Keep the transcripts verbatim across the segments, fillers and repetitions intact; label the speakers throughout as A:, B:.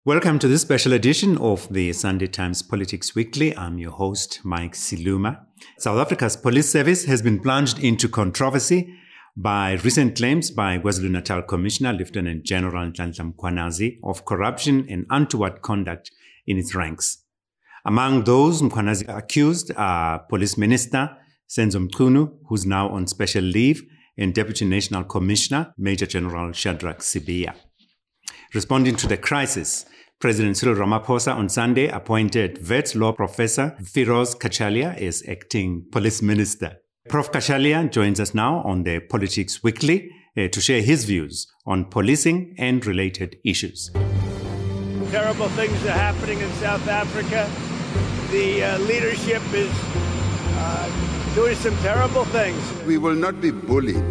A: Welcome to this special edition of the Sunday Times Politics Weekly. I'm your host, Mike Siluma. South Africa's police service has been plunged into controversy by recent claims by KwaZulu-Natal Commissioner Lieutenant General Nhlanhla Mkhwanazi of corruption and untoward conduct in its ranks. Among those Mkhwanazi accused are Police Minister Senzo Mchunu, who's now on special leave, and Deputy National Commissioner Major General Shadrack Sibiya. Responding to the crisis, President Cyril Ramaphosa on Sunday appointed Wits law professor Firoz Kachalia as acting police minister. Professor Kachalia joins us now on the Politics Weekly uh, to share his views on policing and related issues.
B: Terrible things are happening in South Africa. The uh, leadership is uh, doing some terrible things.
C: We will not be bullied.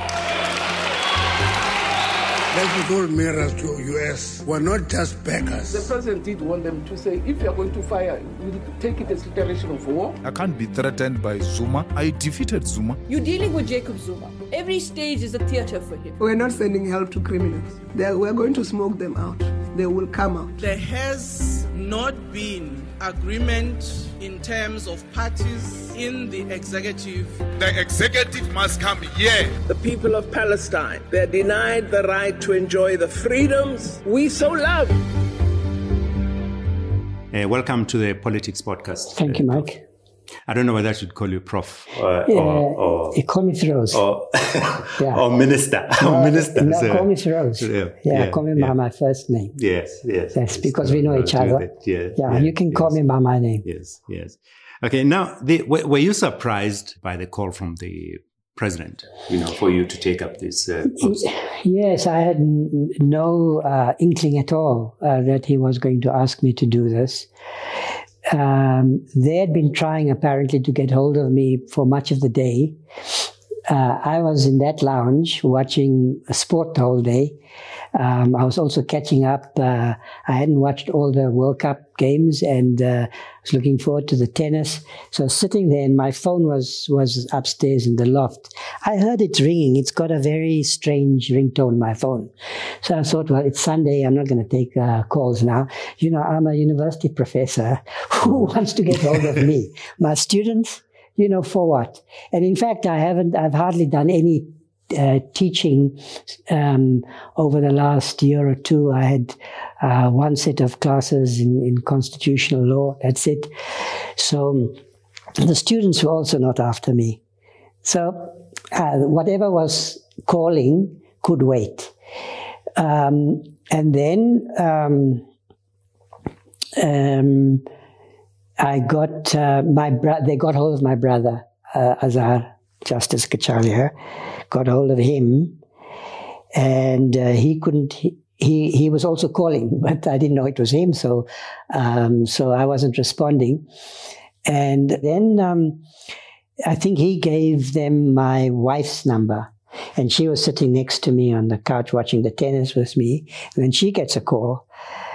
D: Like we told mirrors to U S, we're not just beggars.
E: The president did want them to say, if you are going to fire, we'll take it as declaration of war.
F: I can't be threatened by Zuma. I defeated Zuma.
G: You're dealing with Jacob Zuma. Every stage is a theater for him.
H: We're not sending help to criminals. They're, we're going to smoke them out. They will come out.
I: There has not been agreement in terms of parties in the executive.
J: The executive must come here.
K: The people of Palestine, they're denied the right to enjoy the freedoms we so love.
A: Uh, welcome to the Politics Podcast.
L: Thank you, Mike.
A: I don't know whether I should call you Prof
L: Uh, yeah, or, or you call me Firoz.
A: Or, yeah. or Minister.
L: No,
A: or minister.
L: No,
A: so.
L: call me Firoz. Yeah, yeah, yeah, call me yeah. by my first name.
A: Yes, yes.
L: Yes, because we know each other.
A: Yeah,
L: yeah,
A: yeah,
L: you can
A: yes.
L: call me by my name.
A: Yes, yes. Okay, now, the, were you surprised by the call from the president, you know, for you to take up this uh, post?
L: Yes, I had n- no uh, inkling at all uh, that he was going to ask me to do this. Um, they had been trying apparently to get hold of me for much of the day. Uh, I was in that lounge watching a sport the whole day. Um, I was also catching up. Uh, I hadn't watched all the World Cup games and uh, was looking forward to the tennis. So sitting there, and my phone was, was upstairs in the loft. I heard it ringing. It's got a very strange ringtone, my phone. So I thought, well, it's Sunday. I'm not going to take uh, calls now. You know, I'm a university professor. Who wants to get hold of me? My students? You know, for what? And in fact, I haven't, I've hardly done any uh, teaching um, over the last year or two. I had uh, one set of classes in, in constitutional law. That's it. So the students were also not after me. So uh, whatever was calling could wait. Um, and then um, um, I got uh, my brother, they got hold of my brother, uh, Azar, Justice Kachalia, got hold of him, and uh, he couldn't, he, he, he was also calling, but I didn't know it was him, so, um, so I wasn't responding. And then um, I think he gave them my wife's number, and she was sitting next to me on the couch watching the tennis with me, and then she gets a call.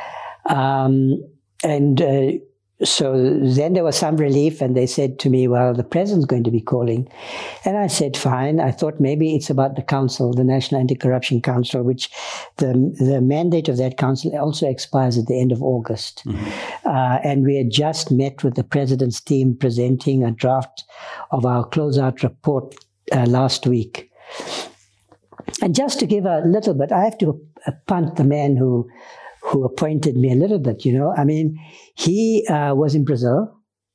L: Um, and uh, So then there was some relief, and they said to me, well, the president's going to be calling. And I said, fine. I thought maybe it's about the council, the National Anti-Corruption Council, which the the mandate of that council also expires at the end of August. Mm-hmm. Uh, and we had just met with the president's team presenting a draft of our closeout report uh, last week. And just to give a little bit, I have to punt the man who who appointed me a little bit, you know. I mean, he uh, was in Brazil.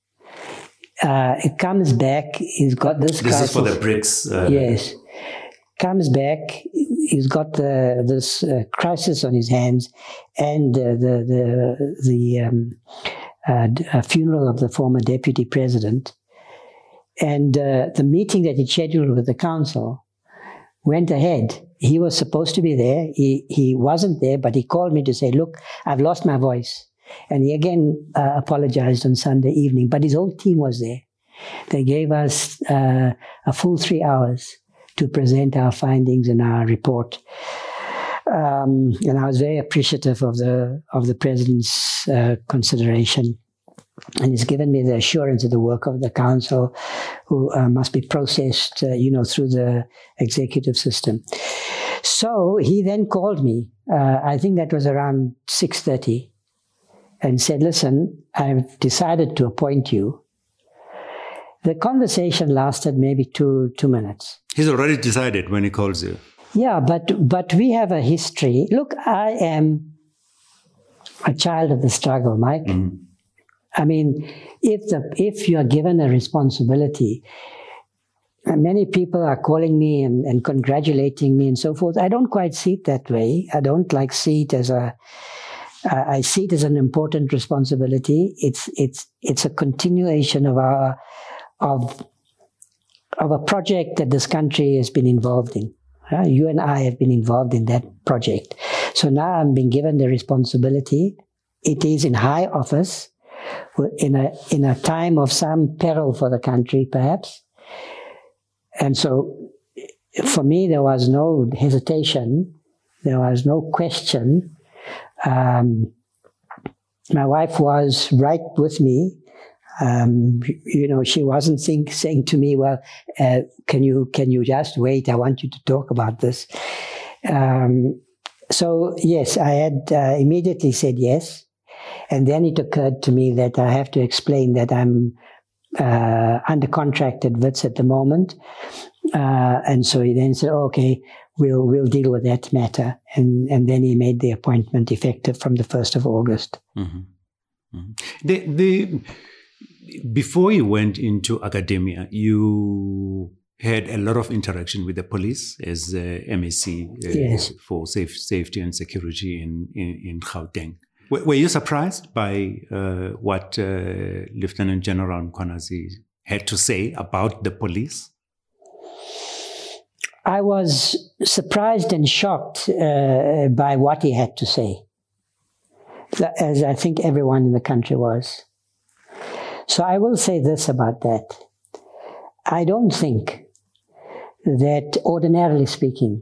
L: Uh, he comes back, he's got this
A: This
L: crisis.
A: is for the BRICS. Uh,
L: yes. Comes back, he's got the, this uh, crisis on his hands, and uh, the the the um, uh, uh, funeral of the former deputy president. And uh, the meeting that he scheduled with the council went ahead. He was supposed to be there. He he wasn't there, but he called me to say, look, I've lost my voice. And he again uh, apologized on Sunday evening, but his whole team was there. They gave us uh, a full three hours to present our findings in our report. Um, and I was very appreciative of the of the president's uh, consideration. And he's given me the assurance of the work of the council, who uh, must be processed, uh, you know, through the executive system. So he then called me. Uh, I think that was around six thirty. and said, listen, I've decided to appoint you. The conversation lasted maybe two two minutes.
A: He's already decided when he calls you.
L: Yeah, but but we have a history. Look, I am a child of the struggle, Mike. Mm. I mean, if the if you are given a responsibility, many people are calling me and, and congratulating me and so forth. I don't quite see it that way. I don't like see it as a. I see it as an important responsibility. It's it's it's a continuation of our of of a project that this country has been involved in. Uh, you and I have been involved in that project. So now I'm being given the responsibility. It is in high office, in a in a time of some peril for the country, perhaps. And so, for me, there was no hesitation. There was no question. Um, my wife was right with me. Um, you know, she wasn't think, saying to me, well, uh, can you can you just wait? I want you to talk about this. Um, so, yes, I had uh, immediately said yes. And then it occurred to me that I have to explain that I'm uh, under contract at Wits at the moment. Uh, and so he then said, oh, okay, we'll we'll deal with that matter. And, and then he made the appointment effective from the first of August.
A: Mm-hmm. Mm-hmm. The, the, before you went into academia, you had a lot of interaction with the police as uh, M A C uh,
L: yes.
A: for safe, safety and security in, in, in Gauteng. W- were you surprised by uh, what uh, Lieutenant General Mkhwanazi had to say about the police?
L: I was surprised and shocked uh, by what he had to say, as I think everyone in the country was. So I will say this about that. I don't think that, ordinarily speaking,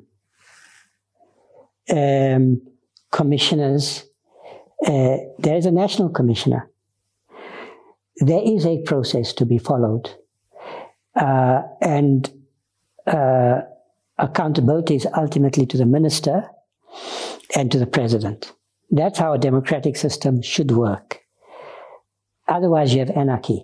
L: um, commissioners, uh, there is a national commissioner. There is a process to be followed. Uh, and uh, accountability is ultimately to the minister and to the president. That's how a democratic system should work. Otherwise, you have anarchy.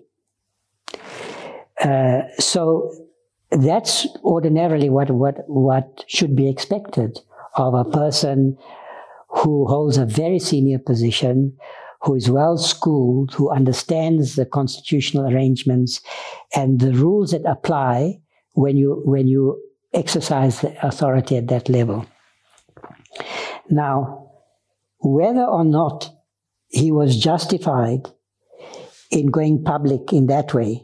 L: Uh, so that's ordinarily what, what, what should be expected of a person who holds a very senior position, who is well schooled, who understands the constitutional arrangements and the rules that apply when you, when you exercise the authority at that level. Now, whether or not he was justified in going public in that way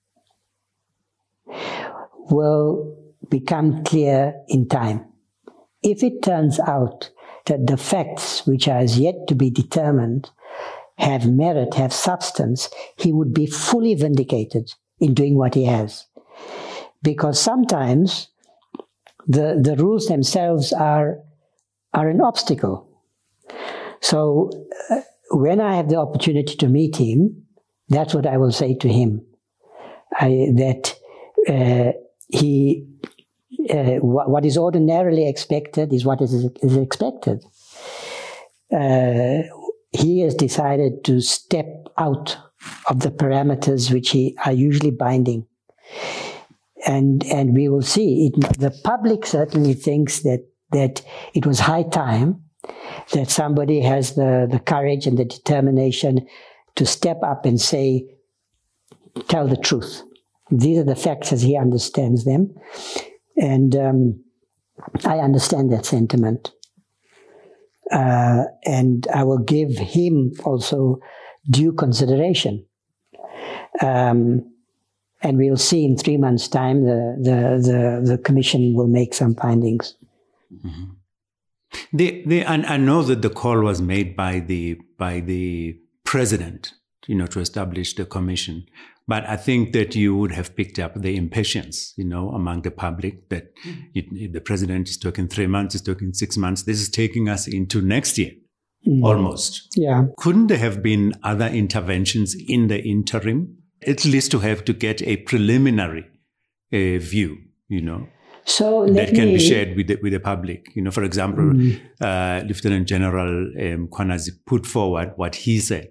L: will become clear in time. If it turns out that the facts, which are as yet to be determined, have merit, have substance, he would be fully vindicated in doing what he has. Because sometimes the, the rules themselves are, are an obstacle. So uh, when I have the opportunity to meet him, that's what I will say to him, I, that uh, he, uh, wh- what is ordinarily expected is what is, is expected. Uh, he has decided to step out of the parameters which he are usually binding. And and we will see. It, the public certainly thinks that, that it was high time that somebody has the, the courage and the determination to step up and say, tell the truth. These are the facts as he understands them. And um, I understand that sentiment. Uh, and I will give him also due consideration. Um, and we'll see in three months' time the, the, the, the commission will make some findings.
A: Mm-hmm. The, the, and I know that the call was made by the by the president, you know, to establish the commission. But I think that you would have picked up the impatience, you know, among the public that it, the president is talking three months, is talking six months. This is taking us into next year, mm. almost.
L: Yeah.
A: Couldn't there have been other interventions in the interim, at least to have to get a preliminary uh, view, you know?
L: So
A: that can
L: me,
A: be shared with the, with the public. You know, for example, mm. uh, Lieutenant General um, Mkhwanazi put forward what he said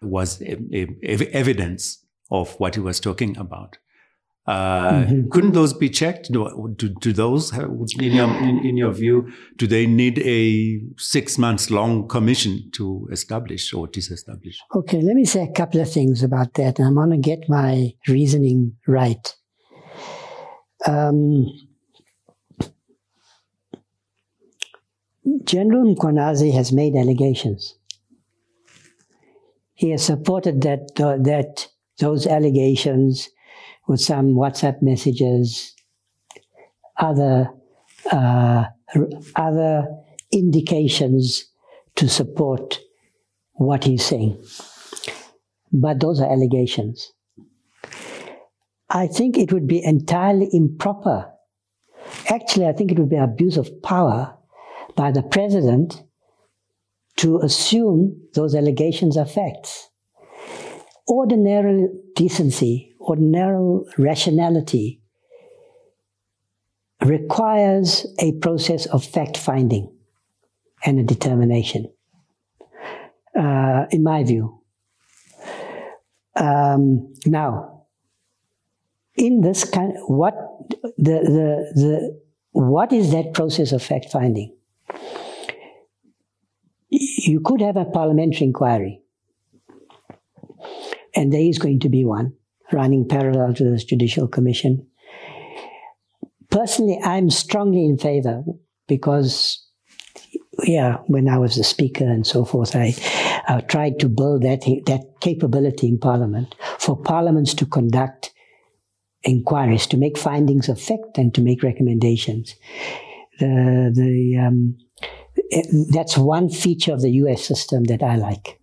A: was a, a, a evidence of what he was talking about. Uh, mm-hmm. Couldn't those be checked? Do, do, do those, have, in, your, in, in your view, do they need a six months long commission to establish or disestablish?
L: Okay, let me say a couple of things about that. I'm going to get my reasoning right. Um, General Mkhwanazi has made allegations. He has supported that uh, that those allegations with some WhatsApp messages, other uh, other indications to support what he's saying. But those are allegations. I think it would be entirely improper. Actually, I think it would be abuse of power by the president to assume those allegations are facts. Ordinary decency, ordinary rationality requires a process of fact-finding and a determination, uh, in my view. Um, now, in this kind, what the the the what is that process of fact-finding? You could have a parliamentary inquiry, and there is going to be one running parallel to this judicial commission. Personally, I'm strongly in favor because, yeah, when I was the speaker and so forth, I, I tried to build that that capability in Parliament for parliaments to conduct inquiries, to make findings of fact and to make recommendations. The the um, That's one feature of the U S system that I like.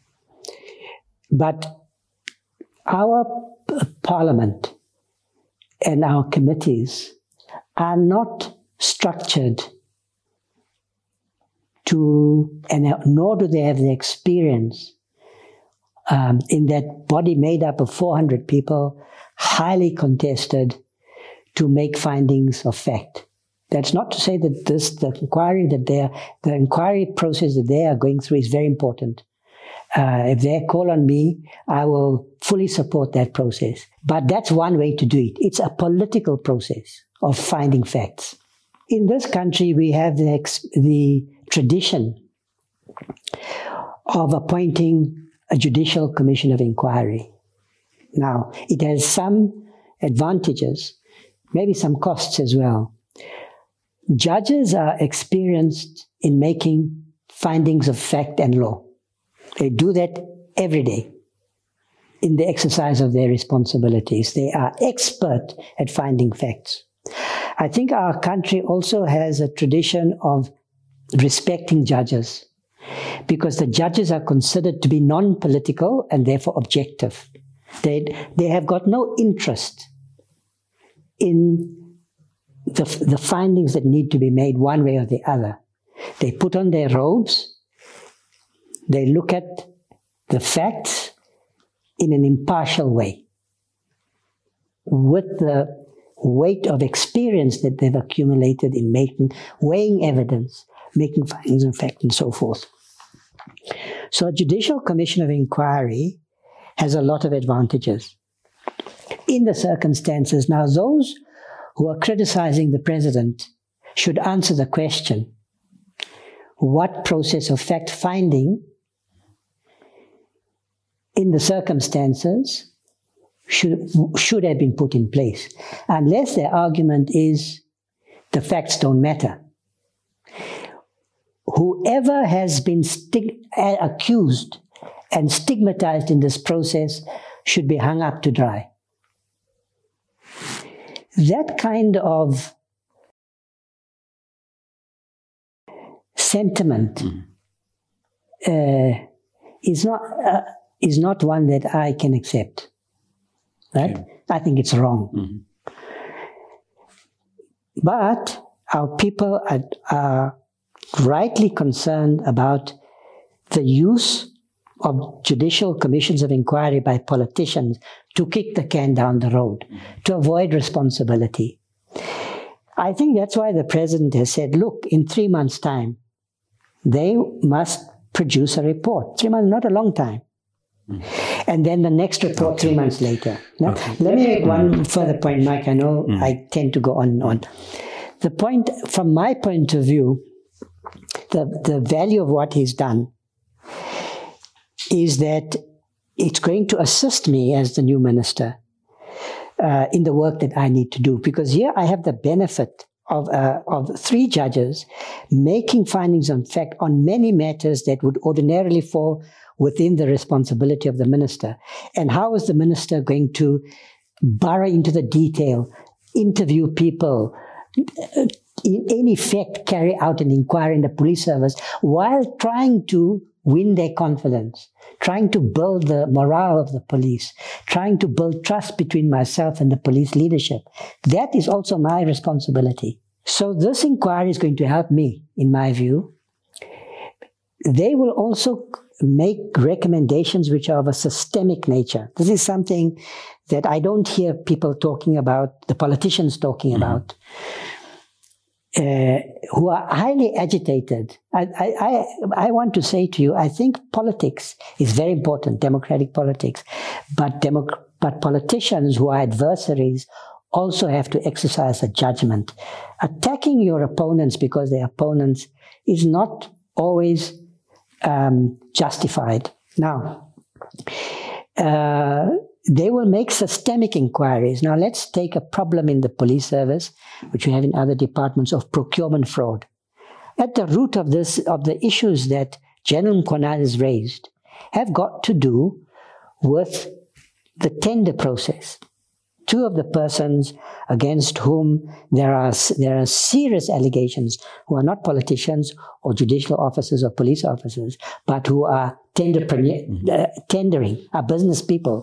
L: But our parliament and our committees are not structured to, and nor do they have the experience um, in that body made up of four hundred people, highly contested, to make findings of fact. That's not to say that this, the inquiry that they are, the inquiry process that they are going through is very important. Uh, if they call on me, I will fully support that process. But that's one way to do it. It's a political process of finding facts. In this country, we have the, ex- the tradition of appointing a judicial commission of inquiry. Now, it has some advantages, maybe some costs as well. Judges are experienced in making findings of fact and law. They do that every day in the exercise of their responsibilities. They are expert at finding facts. I think our country also has a tradition of respecting judges because the judges are considered to be non-political and therefore objective. They, they have got no interest in The, the findings that need to be made one way or the other. They put on their robes, they look at the facts in an impartial way, with the weight of experience that they've accumulated in making, weighing evidence, making findings of fact, and so forth. So a judicial commission of inquiry has a lot of advantages. In the circumstances, now those who are criticizing the president should answer the question, what process of fact-finding in the circumstances should, should have been put in place? Unless their argument is the facts don't matter. Whoever has been stig- accused and stigmatized in this process should be hung up to dry. That kind of sentiment mm. uh, is not uh, is not one that I can accept. Right? Okay. I think it's wrong. Mm-hmm. But our people are, are rightly concerned about the use of judicial commissions of inquiry by politicians to kick the can down the road, to avoid responsibility. I think that's why the president has said, look, in three months' time, they must produce a report. Three months, not a long time. Mm. And then the next report okay. three months later. Now, okay. Let me make one further point, Mike. I know mm. I tend to go on and on. The point, from my point of view, the, the value of what he's done is that it's going to assist me as the new minister uh, in the work that I need to do. Because here I have the benefit of uh, of three judges making findings on fact on many matters that would ordinarily fall within the responsibility of the minister. And how is the minister going to burrow into the detail, interview people, in effect carry out an inquiry in the police service while trying to win their confidence, trying to build the morale of the police, trying to build trust between myself and the police leadership. That is also my responsibility. So this inquiry is going to help me, in my view. They will also make recommendations which are of a systemic nature. This is something that I don't hear people talking about, the politicians talking mm-hmm. about. Uh, who are highly agitated. I, I, I want to say to you, I think politics is very important, democratic politics, but, democ- but politicians who are adversaries also have to exercise a judgment. Attacking your opponents because they're opponents is not always um, justified. Now, uh, they will make systemic inquiries. Now, let's take a problem in the police service, which we have in other departments, of procurement fraud. At the root of this, of the issues that General Mkhwanazi has raised, have got to do with the tender process. Two of the persons against whom there are there are serious allegations, who are not politicians or judicial officers or police officers, but who are tender, uh, tendering, are business people.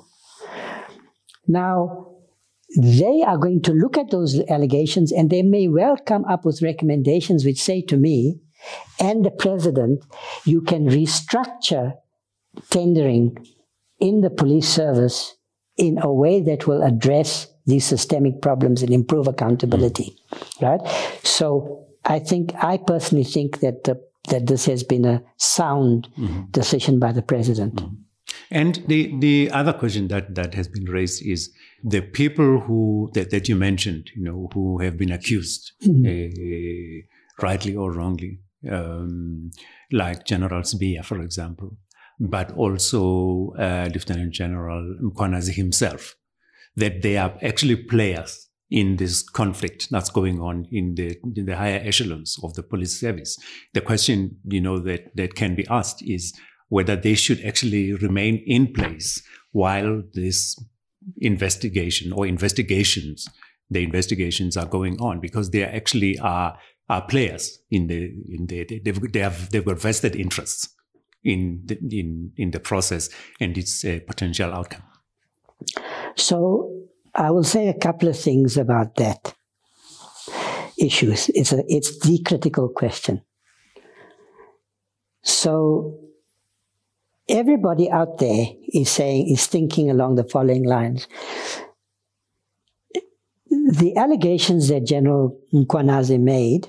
L: Now, they are going to look at those allegations and they may well come up with recommendations which say to me and the president, you can restructure tendering in the police service in a way that will address these systemic problems and improve accountability, right? So I think, I personally think that the, that this has been a sound mm-hmm. decision by the president.
A: Mm-hmm. And the, the other question that, that has been raised is the people who that, that you mentioned, you know, who have been accused, mm-hmm. uh, rightly or wrongly, um, like General Sibiya, for example, but also uh, Lieutenant General Mkhwanazi himself, that they are actually players in this conflict that's going on in the in the higher echelons of the police service. The question, you know, that, that can be asked is whether they should actually remain in place while this investigation or investigations, the investigations are going on, because they actually are are players in the in the they've they have they've got vested interests in the, in in the process and its uh, potential outcome.
L: So I will say a couple of things about that issue. It's a it's the critical question. So everybody out there is saying, is thinking along the following lines. The allegations that General Mkhwanazi made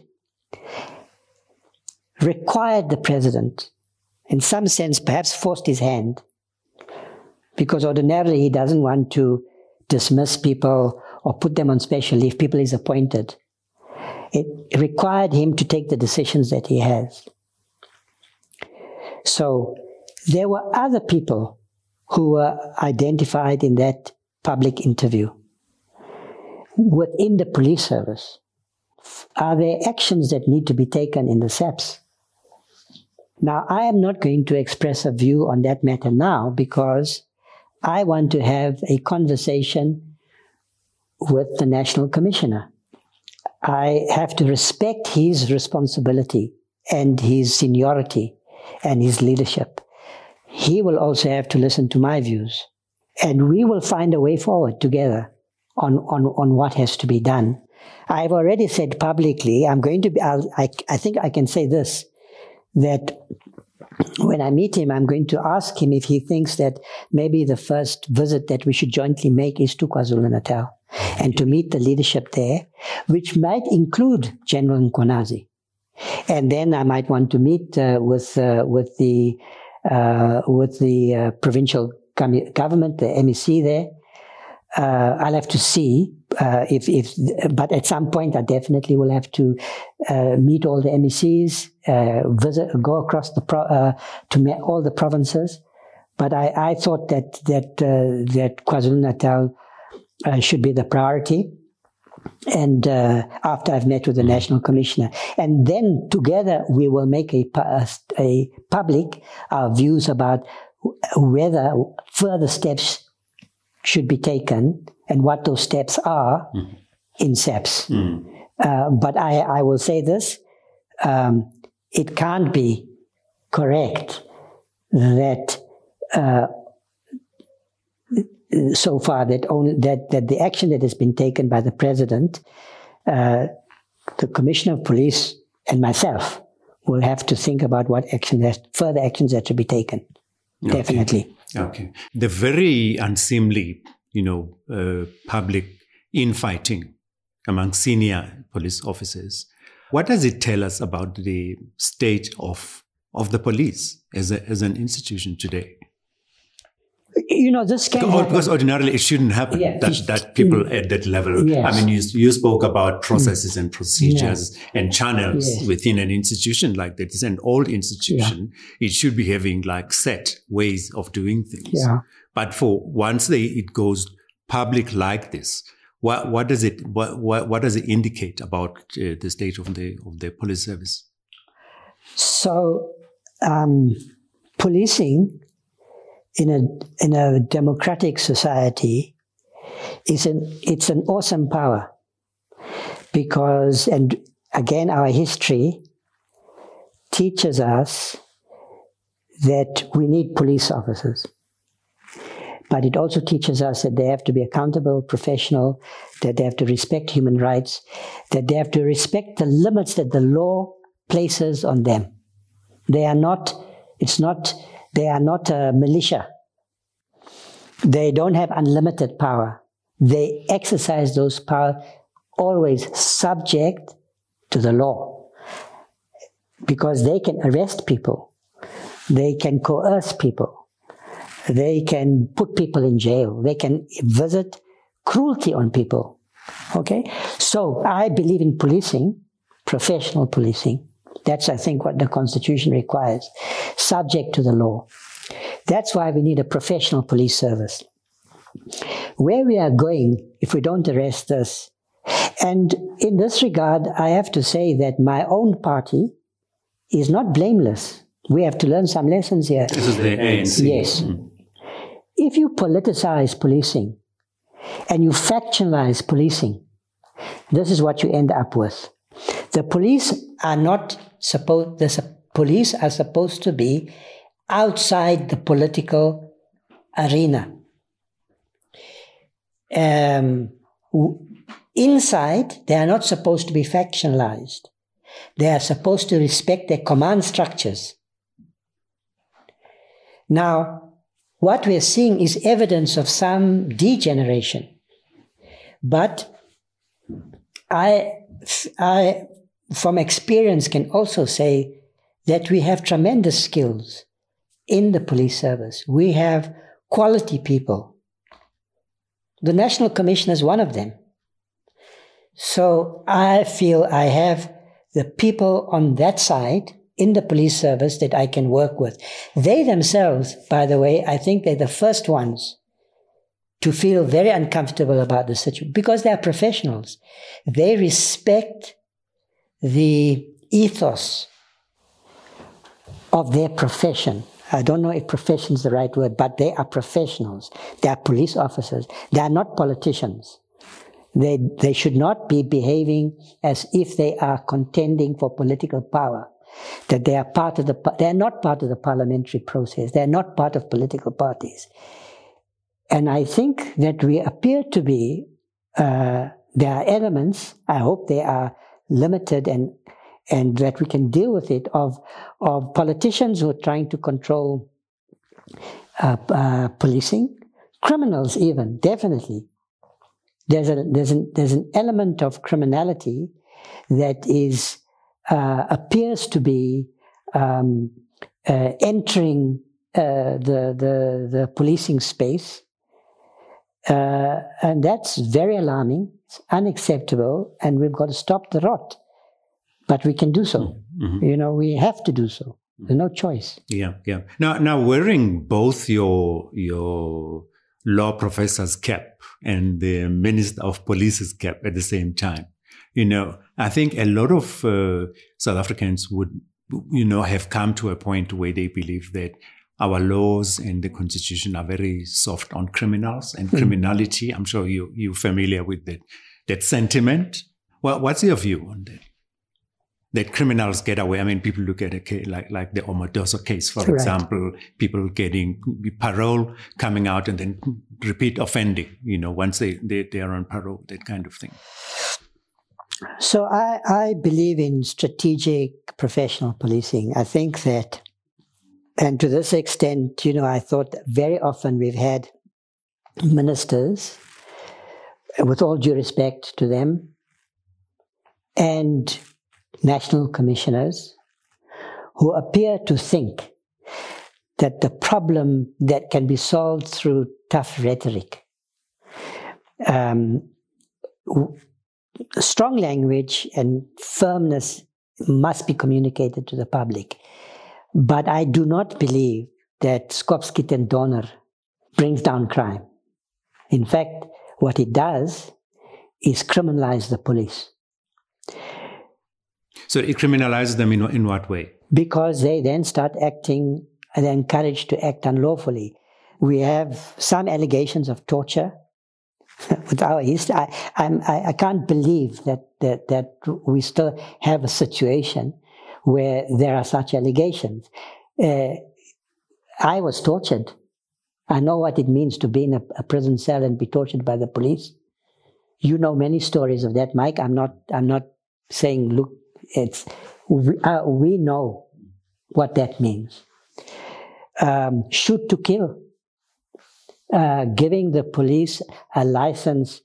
L: required the president, in some sense, perhaps forced his hand, because ordinarily he doesn't want to dismiss people or put them on special leave, people he's appointed. It required him to take the decisions that he has. So there were other people who were identified in that public interview within the police service. Are there actions that need to be taken in the S A Ps? Now, I am not going to express a view on that matter now because I want to have a conversation with the National Commissioner. I have to respect his responsibility and his seniority and his leadership. He will also have to listen to my views. And we will find a way forward together on, on, on what has to be done. I've already said publicly, I'm going to be, I'll, I, I think I can say this, that when I meet him, I'm going to ask him if he thinks that maybe the first visit that we should jointly make is to KwaZulu-Natal and to meet the leadership there, which might include General Mkhwanazi. And then I might want to meet uh, with uh, with the uh, with the uh, provincial government, the M E C there. Uh, I'll have to see uh, if, if, but at some point I definitely will have to uh, meet all the M E Cs, uh, visit, go across the pro, uh, to meet all the provinces. But I, I thought that that uh, that KwaZulu-Natal uh, should be the priority. And uh, after I've met with the National Commissioner, and then together we will make a, a, a public our views about whether further steps should be taken and what those steps are mm. in SAPS. Mm. Uh, but I, I will say this, um, it can't be correct that uh, so far that only that, that the action that has been taken by the President, uh, the Commissioner of Police and myself will have to think about what action has, further actions that should be taken. Okay. Definitely.
A: Okay. The very unseemly, you know, uh, public infighting among senior police officers. What does it tell us about the state of of the police as a, as an institution today?
L: You know, this can
A: happen. Because ordinarily it shouldn't happen, yeah. that, that people mm. at that level. Yes. I mean, you, you spoke about processes mm. and procedures yes. and channels yes. within an institution like that. It's an old institution. Yeah. It should be having like set ways of doing things.
L: Yeah.
A: But for once they, it goes public like this, what, what does it, what, what, what does it indicate about uh, the state of the, of the police service?
L: So, um, policing in a in a democratic society is an it's an awesome power, because, and again our history teaches us that we need police officers, but it also teaches us that they have to be accountable, professional, that they have to respect human rights, that they have to respect the limits that the law places on them. They are not, it's not They are not a militia. They don't have unlimited power. They exercise those powers always subject to the law, because they can arrest people. They can coerce people. They can put people in jail. They can visit cruelty on people. Okay? So I believe in policing, professional policing. That's, I think, what the Constitution requires, subject to the law. That's why we need a professional police service. Where we are going, if we don't arrest this, and in this regard, I have to say that my own party is not blameless. We have to learn some lessons here.
A: This is the A N C.
L: Yes. Mm. If you politicize policing and you factionalize policing, this is what you end up with. The police are not supposed, the police are supposed to be outside the political arena. Um, inside, they are not supposed to be factionalized. They are supposed to respect their command structures. Now, what we are seeing is evidence of some degeneration. But I, I, from experience, can also say that we have tremendous skills in the police service. We have quality people. The National Commission is one of them. So I feel I have the people on that side in the police service that I can work with. They themselves, by the way, I think they're the first ones to feel very uncomfortable about the situation because they are professionals. They respect the ethos of their profession. I don't know if profession is the right word, but they are professionals. They are police officers. They are not politicians. They, they should not be behaving as if they are contending for political power, that they are part of the, they are not part of the parliamentary process. They are not part of political parties. And I think that we appear to be, uh, there are elements, I hope they are limited and and that we can deal with it, of of politicians who are trying to control uh, uh, policing, criminals even, definitely. There's a there's an there's an element of criminality that is uh, appears to be um, uh, entering uh, the, the, the policing space. Uh, and that's very alarming. It's unacceptable, and we've got to stop the rot. But we can do so. Mm-hmm. You know, we have to do so. There's no choice.
A: Yeah, yeah. Now, now wearing both your your law professor's cap and the Minister of Police's cap at the same time, you know, I think a lot of uh, South Africans would, you know, have come to a point where they believe that our laws and the constitution are very soft on criminals and mm. criminality. I'm sure you, you're familiar with that, that sentiment. Well, what's your view on that? That criminals get away. I mean, people look at a case like, like the Omodoso case, for right. example, people getting parole, coming out and then repeat offending, you know, once they, they, they are on parole, that kind of thing.
L: So I, I believe in strategic professional policing. I think that, and to this extent, you know, I thought very often we've had ministers, with all due respect to them, and national commissioners who appear to think that the problem that can be solved through tough rhetoric, um, strong language and firmness must be communicated to the public. But I do not believe that Skopskiet and Donner brings down crime. In fact, what it does is criminalize the police.
A: So it criminalizes them in, in what way?
L: Because they then start acting, and they're encouraged to act unlawfully. We have some allegations of torture with our history. I, I'm, I, I can't believe that, that, that we still have a situation where there are such allegations. Uh, I was tortured. I know what it means to be in a, a prison cell and be tortured by the police. You know many stories of that, Mike. I'm not, I'm not saying, look, it's, we, uh, we know what that means. Um, shoot to kill. Uh, giving the police a license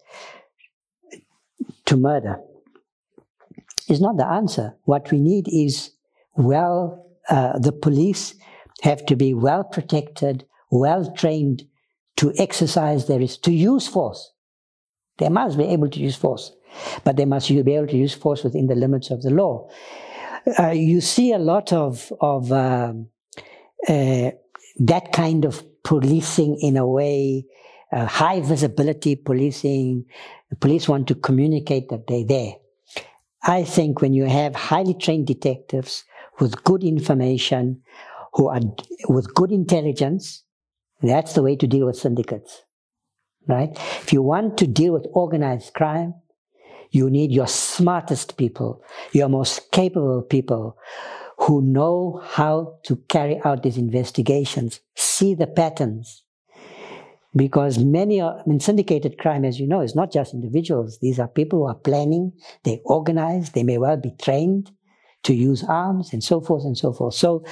L: to murder is not the answer. What we need is, well, uh, the police have to be well protected, well trained to exercise their, to use force. They must be able to use force, but they must be able to use force within the limits of the law. Uh, you see a lot of, of uh, uh, that kind of policing in a way, uh, high visibility policing. The police want to communicate that they're there. I think when you have highly trained detectives with good information, who are with good intelligence, that's the way to deal with syndicates, right? If you want to deal with organized crime, you need your smartest people, your most capable people who know how to carry out these investigations, see the patterns. Because many are, I mean, syndicated crime, as you know, is not just individuals. These are people who are planning, they organize, they may well be trained to use arms and so forth and so forth. So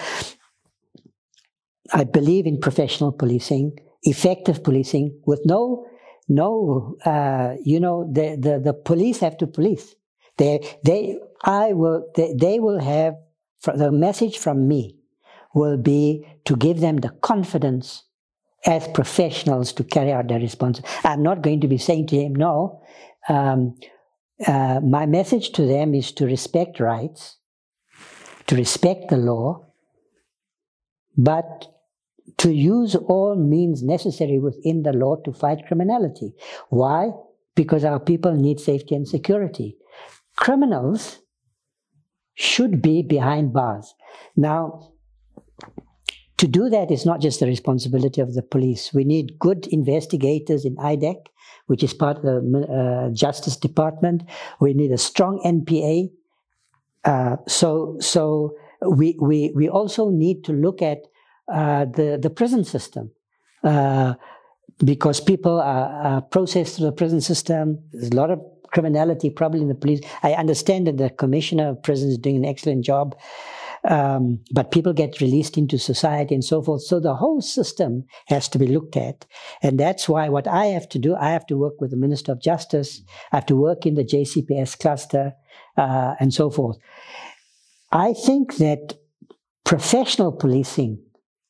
L: I believe in professional policing, effective policing with no, no, uh, you know, the, the, the police have to police. They, they, I will, they, they will have, the message from me will be to give them the confidence as professionals to carry out their responsibility. I'm not going to be saying to him, no, um, uh, my message to them is to respect rights, to respect the law, but to use all means necessary within the law to fight criminality. Why? Because our people need safety and security. Criminals should be behind bars. Now, to do that is not just the responsibility of the police. We need good investigators in I D A C, which is part of the uh, Justice Department. We need a strong N P A. Uh, so so we, we, we also need to look at uh, the, the prison system. Uh, because people are, are processed through the prison system. There's a lot of criminality probably in the police. I understand that the Commissioner of Prisons is doing an excellent job, um, but people get released into society and so forth. So the whole system has to be looked at. And that's why what I have to do, I have to work with the Minister of Justice, I have to work in the J C P S cluster, uh, and so forth. I think that professional policing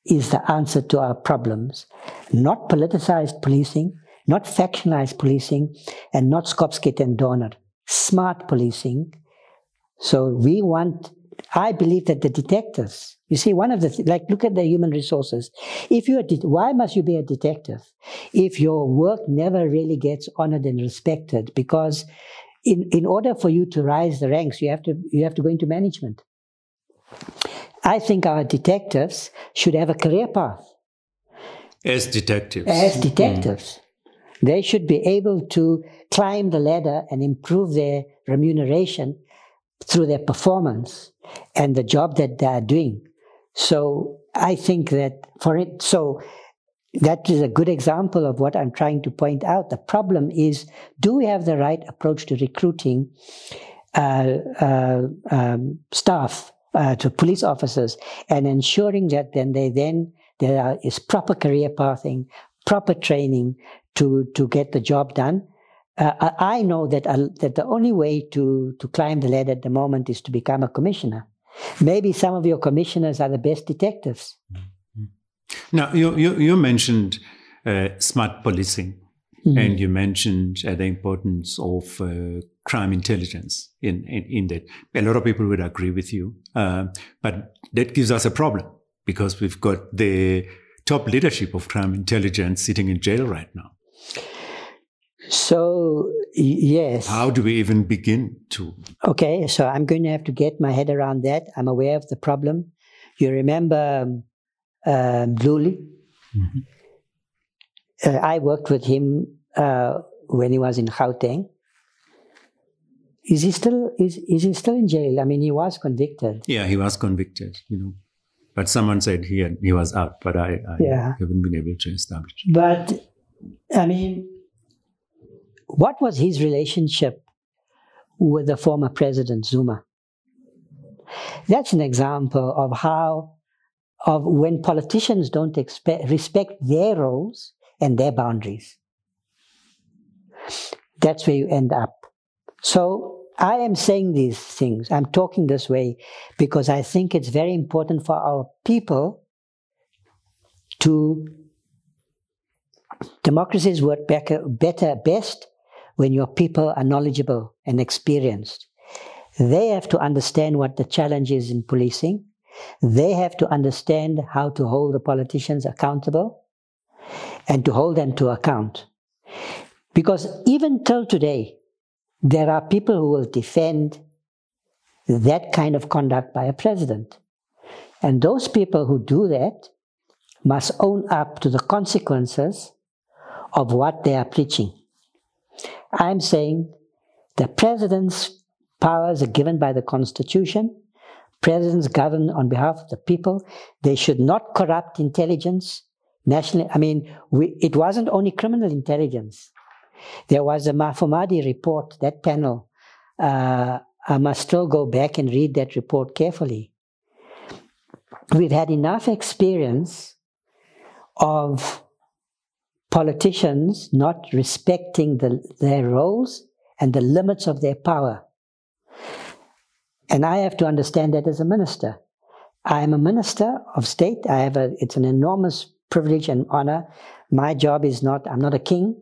L: is the answer to our problems. Not politicized policing, not factionalized policing, and not Skopskit and Donor. Smart policing. So we want, I believe that the detectives, you see, one of the, th- like, look at the human resources. If you're, a de- why must you be a detective if your work never really gets honored and respected? Because in, in order for you to rise the ranks, you have to, you have to go into management. I think our detectives should have a career path.
A: As detectives.
L: As detectives. Mm. They should be able to climb the ladder and improve their remuneration through their performance and the job that they are doing. So I think that for it, so that is a good example of what I'm trying to point out. The problem is, do we have the right approach to recruiting uh, uh, um, staff, uh, to police officers, and ensuring that then they then there are, is proper career pathing, proper training to to get the job done. Uh, I know that uh, that the only way to, to climb the ladder at the moment is to become a commissioner. Maybe some of your commissioners are the best detectives.
A: Now, you you, you mentioned uh, smart policing, mm-hmm. and you mentioned uh, the importance of uh, crime intelligence in, in, in that. A lot of people would agree with you, uh, but that gives us a problem because we've got the top leadership of crime intelligence sitting in jail right now.
L: So, yes.
A: How do we even begin to?
L: Okay, so I'm going to have to get my head around that. I'm aware of the problem. You remember um, uh, Bluli? Mm-hmm. Uh, I worked with him uh, when he was in Gauteng. Is he still is is he still in jail? I mean, he was convicted.
A: Yeah, he was convicted, you know. But someone said he had, he was out, but I, I
L: yeah.
A: haven't been able to establish.
L: But, I mean, what was his relationship with the former president, Zuma? That's an example of how, of when politicians don't expect, respect their roles and their boundaries. That's where you end up. So I am saying these things, I'm talking this way because I think it's very important for our people to, democracies work better, better best when your people are knowledgeable and experienced. They have to understand what the challenge is in policing. They have to understand how to hold the politicians accountable and to hold them to account. Because even till today, there are people who will defend that kind of conduct by a president. And those people who do that must own up to the consequences of what they are preaching. I'm saying the president's powers are given by the Constitution. Presidents govern on behalf of the people. They should not corrupt intelligence. National, I mean, we, it wasn't only criminal intelligence. There was a Mafumadi report, that panel. Uh, I must still go back and read that report carefully. We've had enough experience of politicians not respecting the, their roles and the limits of their power. And I have to understand that as a minister. I am a minister of state. I have a, it's an enormous privilege and honor. My job is not, I'm not a king.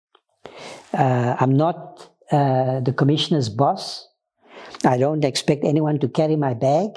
L: Uh, I'm not uh, the commissioner's boss. I don't expect anyone to carry my bag.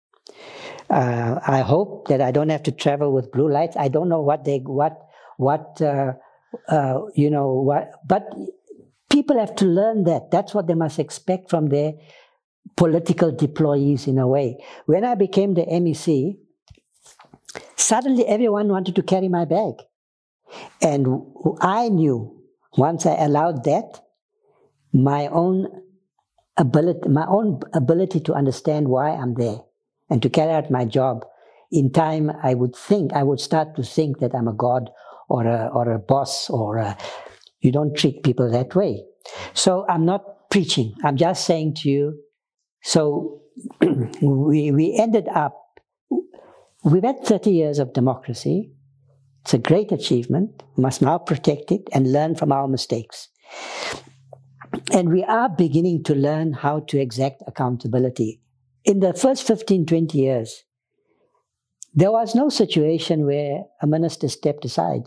L: Uh, I hope that I don't have to travel with blue lights. I don't know what they, what, what, uh, uh, you know, what, but people have to learn that. That's what they must expect from their political deployees in a way. When I became the M E C, suddenly everyone wanted to carry my bag. And I knew, once I allowed that, my own ability, my own ability to understand why I'm there and to carry out my job, in time I would think, I would start to think that I'm a god or a, or a boss, or a, you don't treat people that way. So I'm not preaching, I'm just saying to you, so we, we ended up, we've had thirty years of democracy. It's a great achievement. We must now protect it and learn from our mistakes. And we are beginning to learn how to exact accountability. In the first fifteen, twenty years, There was no situation where a minister stepped aside.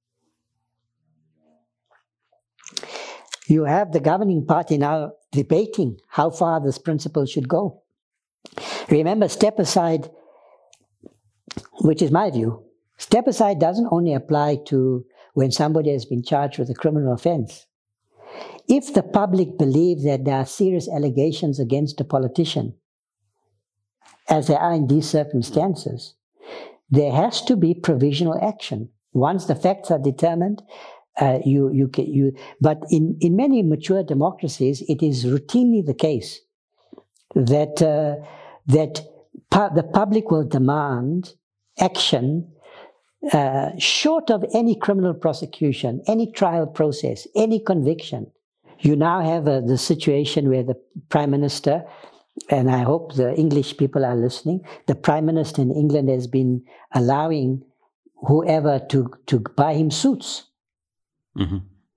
L: You have the governing party now debating how far this principle should go. Remember, step aside, which is my view, step aside doesn't only apply to when somebody has been charged with a criminal offense. If the public believe that there are serious allegations against a politician, as there are in these circumstances, there has to be provisional action. Once the facts are determined, uh, you, you, you, but in, in many mature democracies, it is routinely the case that, uh, that pu- the public will demand action uh, short of any criminal prosecution, any trial process, any conviction. You now have uh, the situation where the Prime Minister, and I hope the English people are listening, the Prime Minister in England has been allowing whoever to, to buy him suits. Mm-hmm.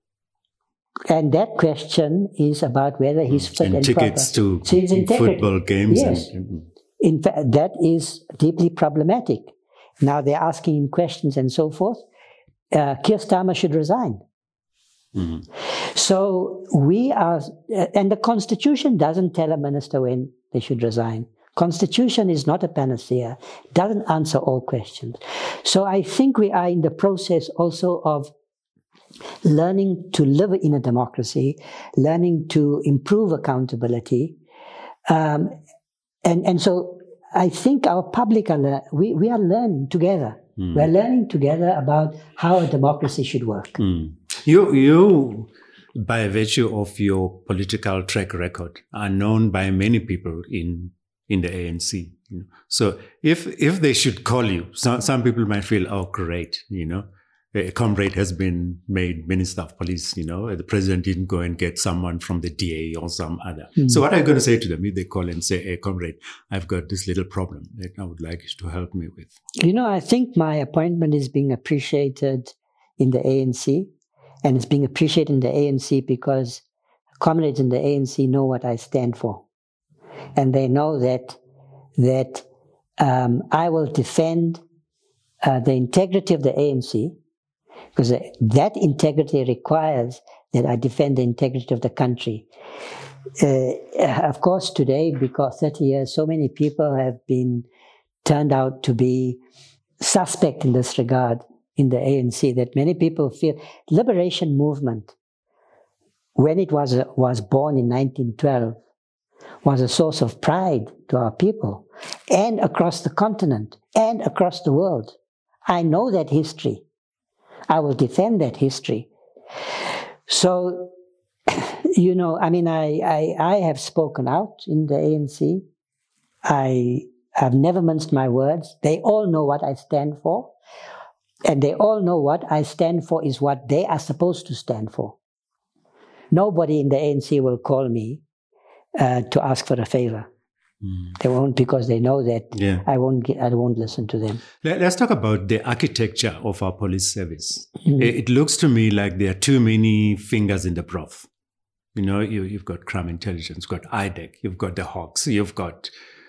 L: And that question is about whether he's fit and,
A: and tickets
L: proper.
A: to
L: So
A: football games.
L: Yes.
A: And,
L: in fact, that is deeply problematic. Now they're asking him questions and so forth. Uh, Keir Starmer should resign. Mm-hmm. So we are, and the Constitution doesn't tell a minister when they should resign. Constitution is not a panacea, doesn't answer all questions. So I think we are in the process also of learning to live in a democracy, learning to improve accountability. Um, and, and so I think our public, are le- we, we are learning together. Mm. We're learning together about how a democracy should work.
A: Mm. You, you, by virtue of your political track record, are known by many people in in the A N C. You know? So if if they should call you, some some people might feel, oh, great, you know, a comrade has been made Minister of Police. You know, the president didn't go and get someone from the D A or some other. Mm. So what are you going to say to them if they call and say, hey, comrade, I've got this little problem that I would like you to help me with?
L: You know, I think my appointment is being appreciated in the A N C. And it's being appreciated in the A N C because comrades in the A N C know what I stand for. And they know that that um, I will defend uh, the integrity of the A N C, because that integrity requires that I defend the integrity of the country. Uh, of course, today, because thirty years, so many people have been turned out to be suspect in this regard in the A N C, that many people feel liberation movement, when it was uh, was born in nineteen twelve, was a source of pride to our people and across the continent and across the world. I know that history. I will defend that history. So, you know, I mean, I, I, I have spoken out in the A N C. I have never minced my words. They all know what I stand for. And they all know what I stand for is what they are supposed to stand for. Nobody in the A N C will call me uh, to ask for a favor. Mm. They won't, because they know that yeah. I won't get, I won't listen to them.
A: Let's talk about the architecture of our police service. Mm. It looks to me like there are too many fingers in the broth. You know, you, you've got crime intelligence, you've got I D E C, you've got the Hawks, you've got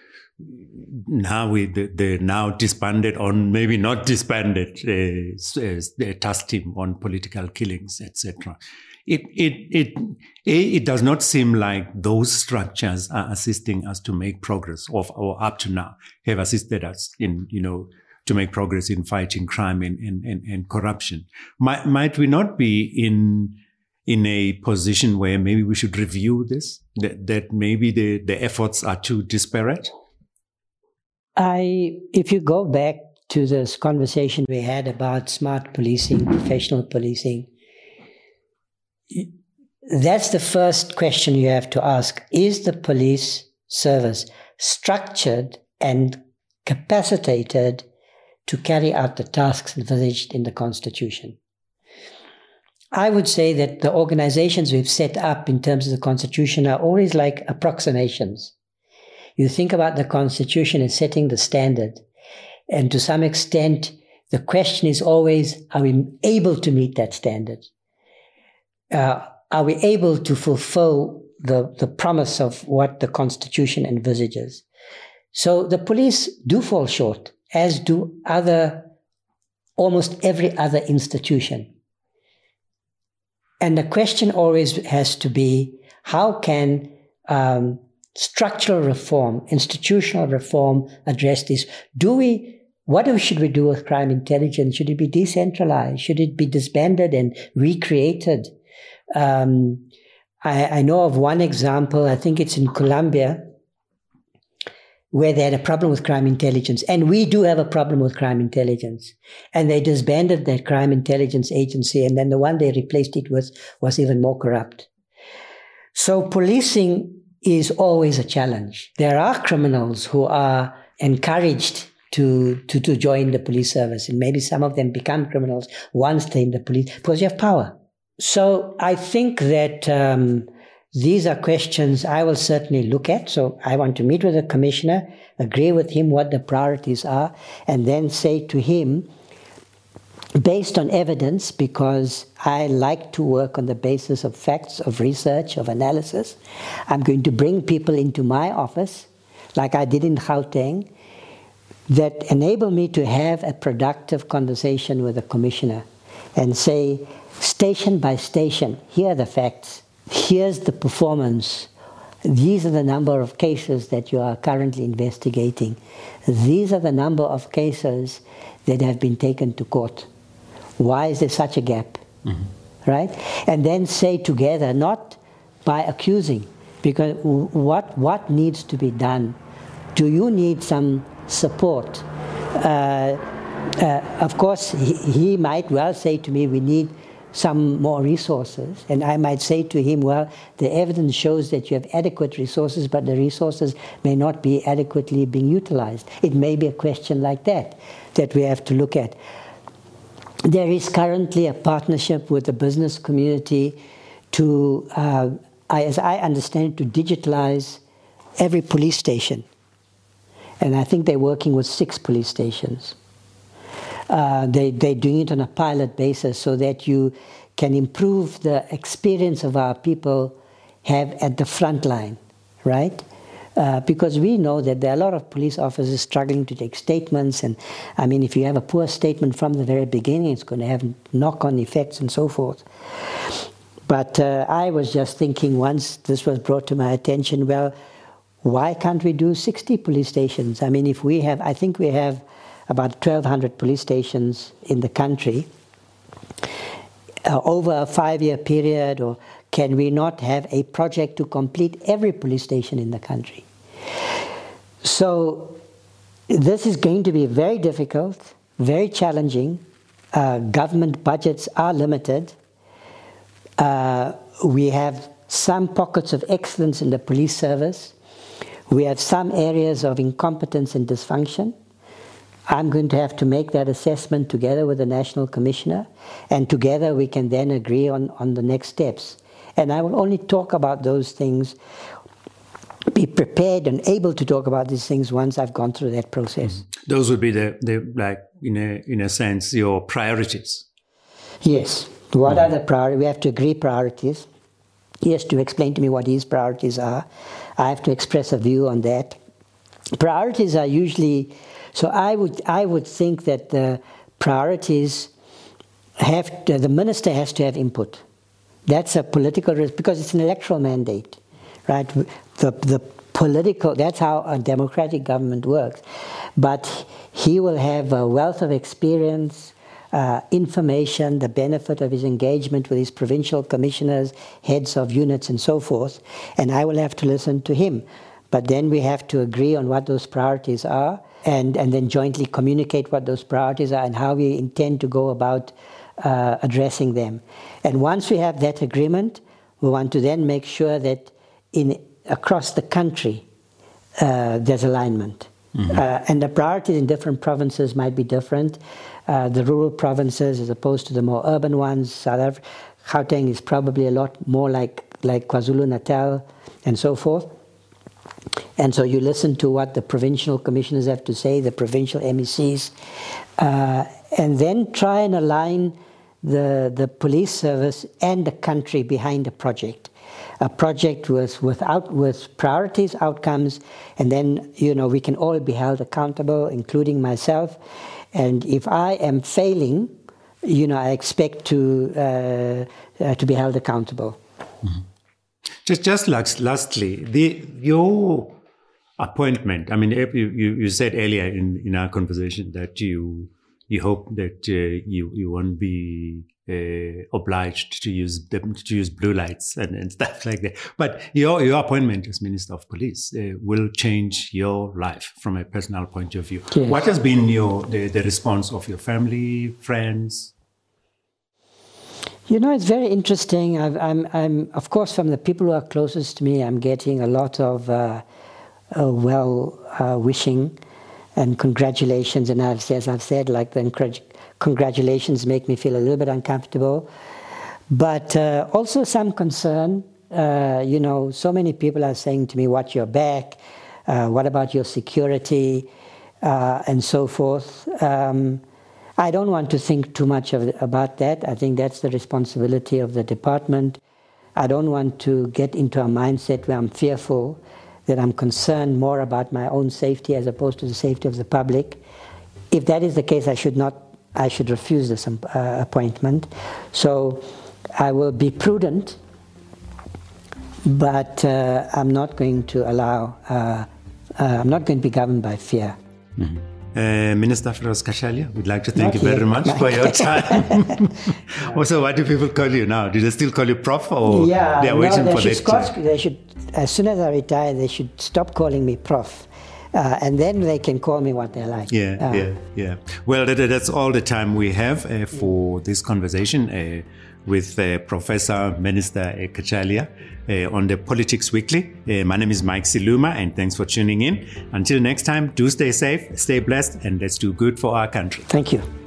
A: now we the, the now disbanded, or maybe not disbanded, uh, uh, task team on political killings, et cetera. It it it it does not seem like those structures are assisting us to make progress, or, or up to now have assisted us in, you know, to make progress in fighting crime and and, and, and corruption. Might might we not be in in a position where maybe we should review this? That that maybe the the efforts are too disparate?
L: I, if you go back to this conversation we had about smart policing, professional policing, that's the first question you have to ask. Is the police service structured and capacitated to carry out the tasks envisaged in the Constitution? I would say that the organizations we've set up in terms of the Constitution are always like approximations. You think about the Constitution as setting the standard. And to some extent, the question is always, are we able to meet that standard? Uh, are we able to fulfill the, the promise of what the Constitution envisages? So the police do fall short as do other, almost every other institution. And the question always has to be, how can um, structural reform, institutional reform address this? Do we, what should we do with crime intelligence? Should it be decentralized? Should it be disbanded and recreated? Um, I, I know of one example, I think it's in Colombia, where they had a problem with crime intelligence. And we do have a problem with crime intelligence. And they disbanded that crime intelligence agency, and then the one they replaced it with was even more corrupt. So policing is always a challenge. There are criminals who are encouraged to, to, to join the police service, and maybe some of them become criminals once they're in the police, because you have power. So I think that um, these are questions I will certainly look at. So I want to meet with the commissioner, agree with him what the priorities are, and then say to him, based on evidence, because I like to work on the basis of facts, of research, of analysis, I'm going to bring people into my office, like I did in Gauteng, that enable me to have a productive conversation with the commissioner and say, station by station, here are the facts. Here's the performance. These are the number of cases that you are currently investigating. These are the number of cases that have been taken to court. Why is there such a gap? Mm-hmm. Right? And then say together, not by accusing, because what, what needs to be done? Do you need some support? Uh, uh, of course, he, he might well say to me, we need some more resources. And I might say to him, well, the evidence shows that you have adequate resources, but the resources may not be adequately being utilized. It may be a question like that that we have to look at. There is currently a partnership with the business community to, uh, as I understand, to digitalize every police station. And I think they're working with six police stations. Uh, they, they're doing it on a pilot basis so that you can improve the experience of our people have at the front line, right? Uh, because we know that there are a lot of police officers struggling to take statements, and I mean, if you have a poor statement from the very beginning, it's going to have knock-on effects and so forth. But uh, I was just thinking, once this was brought to my attention, well, why can't we do sixty police stations? I mean, if we have, I think we have about twelve hundred police stations in the country, uh, over a five-year period, or can we not have a project to complete every police station in the country? So this is going to be very difficult, very challenging. Uh, government budgets are limited. Uh, we have some pockets of excellence in the police service. We have some areas of incompetence and dysfunction. I'm going to have to make that assessment together with the National Commissioner, and together we can then agree on, on the next steps. And I will only talk about those things, be prepared and able to talk about these things once I've gone through that process.
A: Those would be the, the like, in a, in a sense, your priorities.
L: Yes. What mm-hmm. are the priorities? We have to agree priorities. He has to explain to me what his priorities are. I have to express a view on that. Priorities are usually, so I would I would think that the priorities have to, the minister has to have input. That's a political risk, because it's an electoral mandate, right? The the political, that's how a democratic government works. But he will have a wealth of experience, Uh, information, the benefit of his engagement with his provincial commissioners, heads of units and so forth, and I will have to listen to him. But then we have to agree on what those priorities are, and, and then jointly communicate what those priorities are and how we intend to go about uh, addressing them. And once we have that agreement, we want to then make sure that in across the country uh, there's alignment. Mm-hmm. uh, and the priorities in different provinces might be different. Uh, the rural provinces as opposed to the more urban ones. South Africa, Gauteng is probably a lot more like, like KwaZulu-Natal and so forth. And so you listen to what the provincial commissioners have to say, the provincial M E Cs, uh, and then try and align the, the police service and the country behind the project. a project with without with priorities, outcomes, and then you know we can all be held accountable, including myself. And if I am failing, you know, I expect to uh, uh, to be held accountable.
A: Mm-hmm. Just, just last, lastly, the your appointment. I mean, you, you, you said earlier in, in our conversation that you you hope that uh, you you won't be uh, obliged to use them, to use blue lights and, and stuff like that. But your your appointment as Minister of Police uh, will change your life from a personal point of view. Yes. What has been your the, the response of your family, friends?
L: You know, it's very interesting. I've, I'm, I'm, of course, from the people who are closest to me, I'm getting a lot of uh, uh, well uh, wishing and congratulations. And I've, as I've said, like the congratulations make me feel a little bit uncomfortable, but uh, also some concern. Uh, you know, so many people are saying to me, "Watch your back. Uh, what about your security?" Uh, and so forth. Um, I don't want to think too much of, about that. I think that's the responsibility of the department. I don't want to get into a mindset where I'm fearful, that I'm concerned more about my own safety as opposed to the safety of the public. If that is the case, I should not, I should refuse this uh, appointment. So I will be prudent, but uh, I'm not going to allow, uh, uh, I'm not going to be governed by fear.
A: Mm-hmm. Uh, Minister Feroz Kgatshalya, we'd like to thank Not you very much Not for your time. Also, what do people call you now? Do they still call you Prof or
L: yeah,
A: they are
L: no,
A: waiting
L: they
A: for
L: should
A: that?
L: Scotch, they should, as soon as I retire, they should stop calling me Prof. Uh, and then they can call me what they like.
A: Yeah,
L: uh,
A: yeah, yeah. Well, that, that's all the time we have uh, for this conversation uh, with uh, Professor Minister Kgatshalya uh, on the Politics Weekly. Uh, my name is Mike Siluma, and thanks for tuning in. Until next time, do stay safe, stay blessed, and let's do good for our country.
L: Thank you.